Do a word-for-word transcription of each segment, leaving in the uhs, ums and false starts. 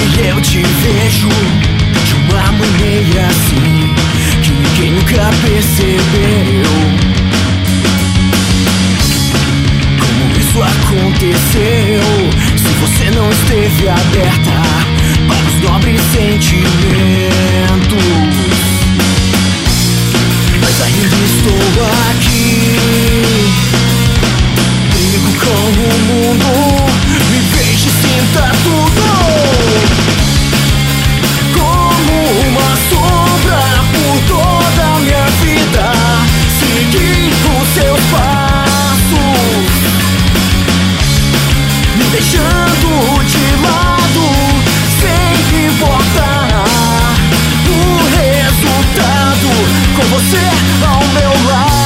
eu te vejo de uma maneira assim que ninguém nunca percebeu. Como isso aconteceu se você não esteve aberta para os nobres sentimentos? Mas ainda estou aqui, brigo com o mundo, me vejo e sinta tudo. Como uma sombra por toda a minha vida, seguindo seus passos, me deixando de lado, sem importar o resultado, com você ao meu lado.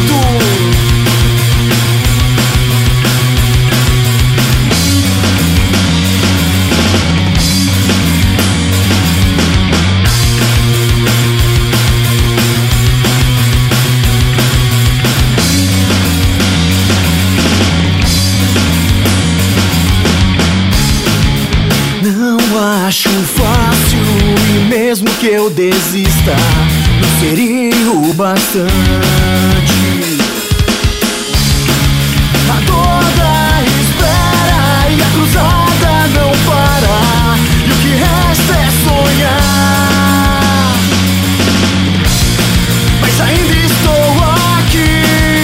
Acho fácil e mesmo que eu desista, não seria o bastante. A dor da espera e a cruzada não para, e o que resta é sonhar. Mas ainda estou aqui,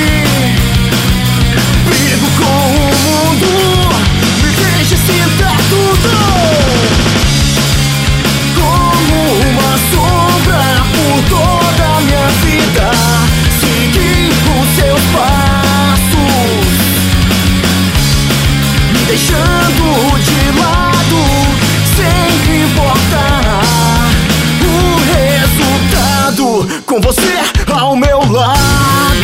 brigo com o mundo, me vejo e sinta tudo. Toda a minha vida, seguindo seus passos, me deixando de lado, sem importar o resultado, com você ao meu lado.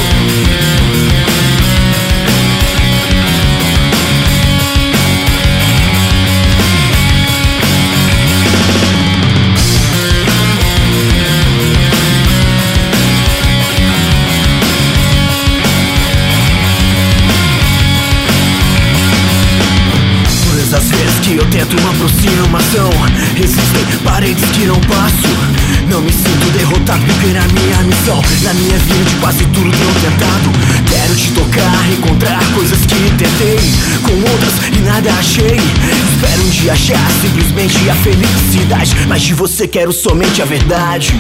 Às vezes que eu tento uma aproximação, existem paredes que não passo. Não me sinto derrotado porque na minha missão, na minha vida de quase tudo tenho tentado. Quero te tocar, encontrar coisas que tentei com outras e nada achei. Espero um dia achar simplesmente a felicidade, mas de você quero somente a verdade.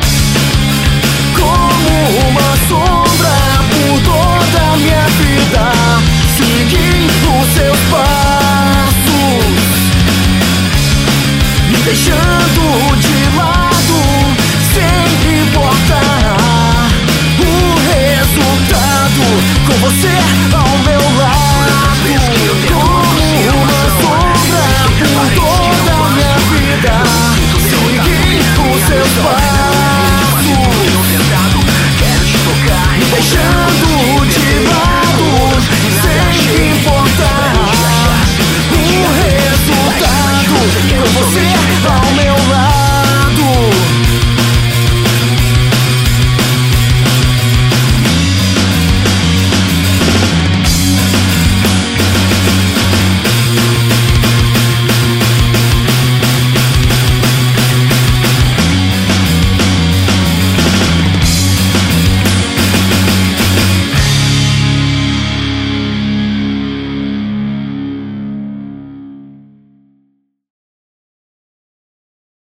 Como uma sombra por toda a minha vida, seguindo seus passos, me deixando de lado, sem importar o resultado, com você